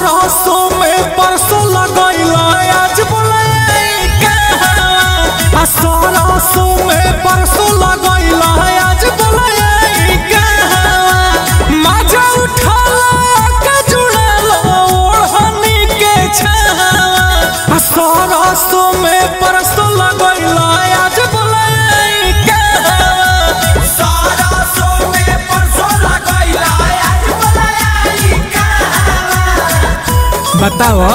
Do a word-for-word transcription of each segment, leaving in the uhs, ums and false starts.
सरसों में परसों लगैला आज बोलाई कहाँ। सरसों में परसों लगैला आज बोलाई कहाँ। मजा उठाला के जुड़ाला ओढ़नी के छावा। सरसों में परसों लगैला आज बोलाई कहाँ। सरसों में परसों लगैला आज बोलाई कहाँ। बताओ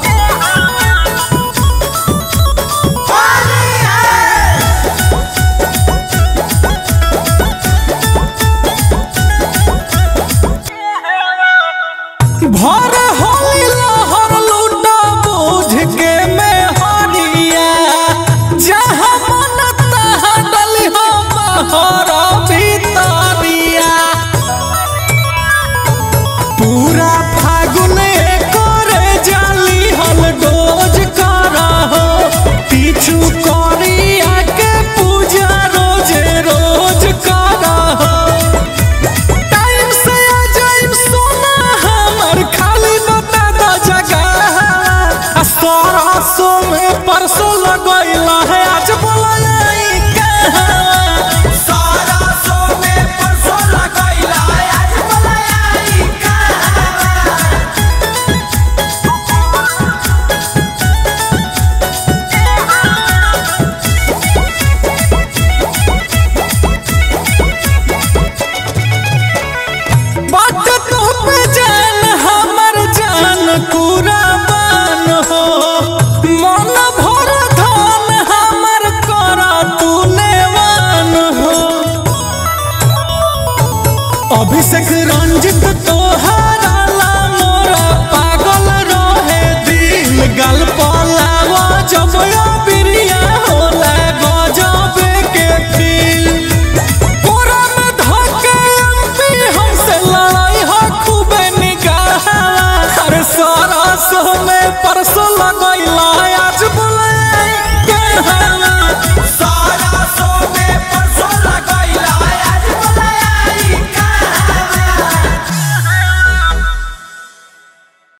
भर होली लहर लूटा बोझ के में हरिया। जहाँ मन तहाँ डली हो बहर भीतरिया। पूरा फागुन करे जाली हल डोज करहो। पीछू करिया के पूजा रोजे रोज करहो। टाइम से आ जाइम सोना हमर खाली बता द जगह। सरसों में परसों लगैला है आज बोलाई कहाँ। सरसों में परसों लगैला है आज बोलाई कहाँ। बात तो पे जान हमर जान कुराबान हो। मन भर धन हमर करा तू नेवान हो। अभिषेक रंजित तोहरा ला मोरा पागल रहे दिल। गल पलावा जब बिरिया होला गजब के फील। पूरा में धके एमपी हमसे लड़ाई हो खूबे निगाह। अरे सरसों में परसों लगैला